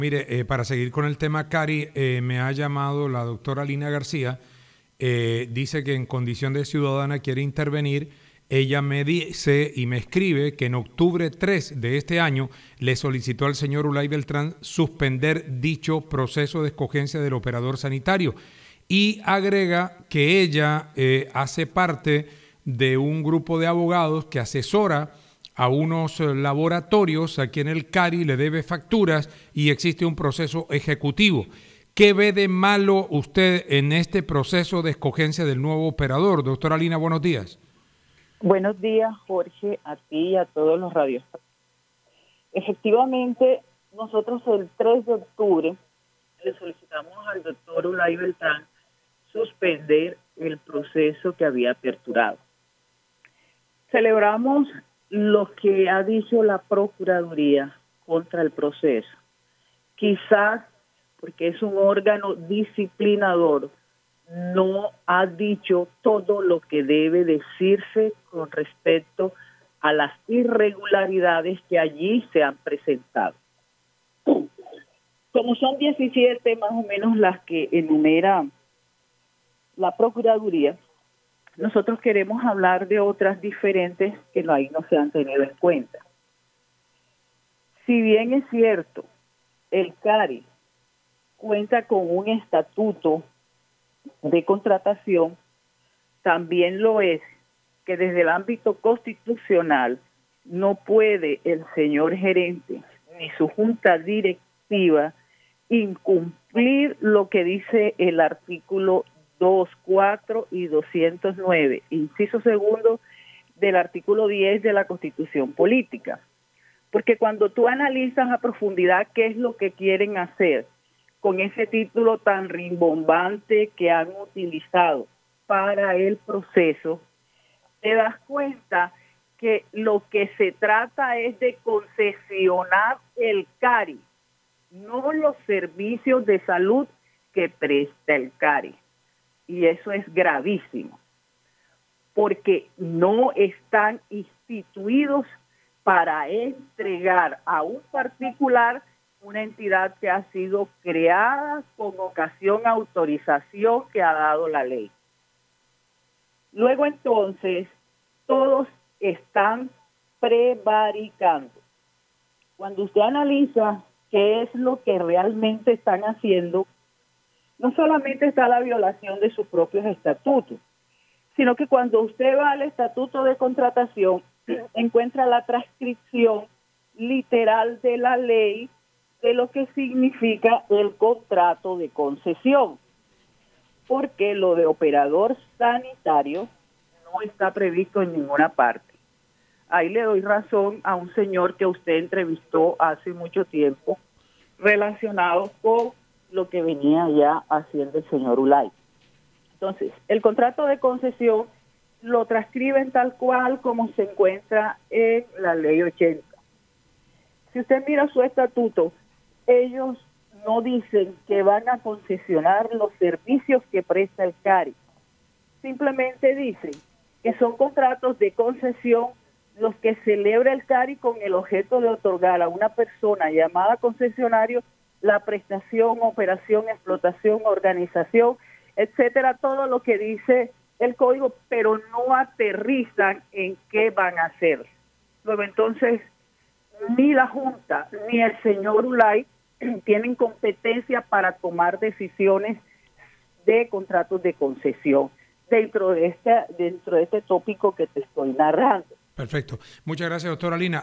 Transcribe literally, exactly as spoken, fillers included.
Mire, eh, para seguir con el tema, Cari, eh, me ha llamado la doctora Lina García, eh, dice que en condición de ciudadana quiere intervenir. Ella me dice y me escribe que en octubre tres de este año le solicitó al señor Ulay Beltrán suspender dicho proceso de escogencia del operador sanitario y agrega que ella eh, hace parte de un grupo de abogados que asesora a unos laboratorios aquí en el Cari, le debe facturas y existe un proceso ejecutivo. ¿Qué ve de malo usted en este proceso de escogencia del nuevo operador? Doctora Lina, buenos días. Buenos días, Jorge, a ti y a todos los radios. Efectivamente, nosotros el tres de octubre le solicitamos al doctor Ulay Beltrán suspender el proceso que había aperturado. Celebramos lo que ha dicho la Procuraduría contra el proceso. Quizás porque es un órgano disciplinador, no ha dicho todo lo que debe decirse con respecto a las irregularidades que allí se han presentado. Como son diecisiete más o menos las que enumera la Procuraduría, nosotros queremos hablar de otras diferentes que no, ahí no se han tenido en cuenta. Si bien es cierto, el Cari cuenta con un estatuto de contratación, también lo es que desde el ámbito constitucional no puede el señor gerente ni su junta directiva incumplir lo que dice el artículo dos, cuatro y doscientos nueve, inciso segundo del artículo diez de la Constitución Política. Porque cuando tú analizas a profundidad qué es lo que quieren hacer con ese título tan rimbombante que han utilizado para el proceso, te das cuenta que lo que se trata es de concesionar el Cari, no los servicios de salud que presta el Cari. Y eso es gravísimo, porque no están instituidos para entregar a un particular una entidad que ha sido creada con ocasión a autorización que ha dado la ley. Luego entonces, todos están prevaricando. Cuando usted analiza qué es lo que realmente están haciendo, no solamente está la violación de sus propios estatutos, sino que cuando usted va al estatuto de contratación, encuentra la transcripción literal de la ley de lo que significa el contrato de concesión, porque lo de operador sanitario no está previsto en ninguna parte. Ahí le doy razón a un señor que usted entrevistó hace mucho tiempo relacionado con lo que venía ya haciendo el señor Ulay. Entonces, el contrato de concesión lo transcriben tal cual como se encuentra en la ley ochenta. Si usted mira su estatuto, ellos no dicen que van a concesionar los servicios que presta el Cari. Simplemente dicen que son contratos de concesión los que celebra el Cari con el objeto de otorgar a una persona llamada concesionario la prestación, operación, explotación, organización, etcétera, todo lo que dice el código, pero no aterrizan en qué van a hacer. Luego entonces, ni la Junta ni el señor Ulay tienen competencia para tomar decisiones de contratos de concesión dentro de este, dentro de este tópico que te estoy narrando. Perfecto. Muchas gracias, doctora Lina.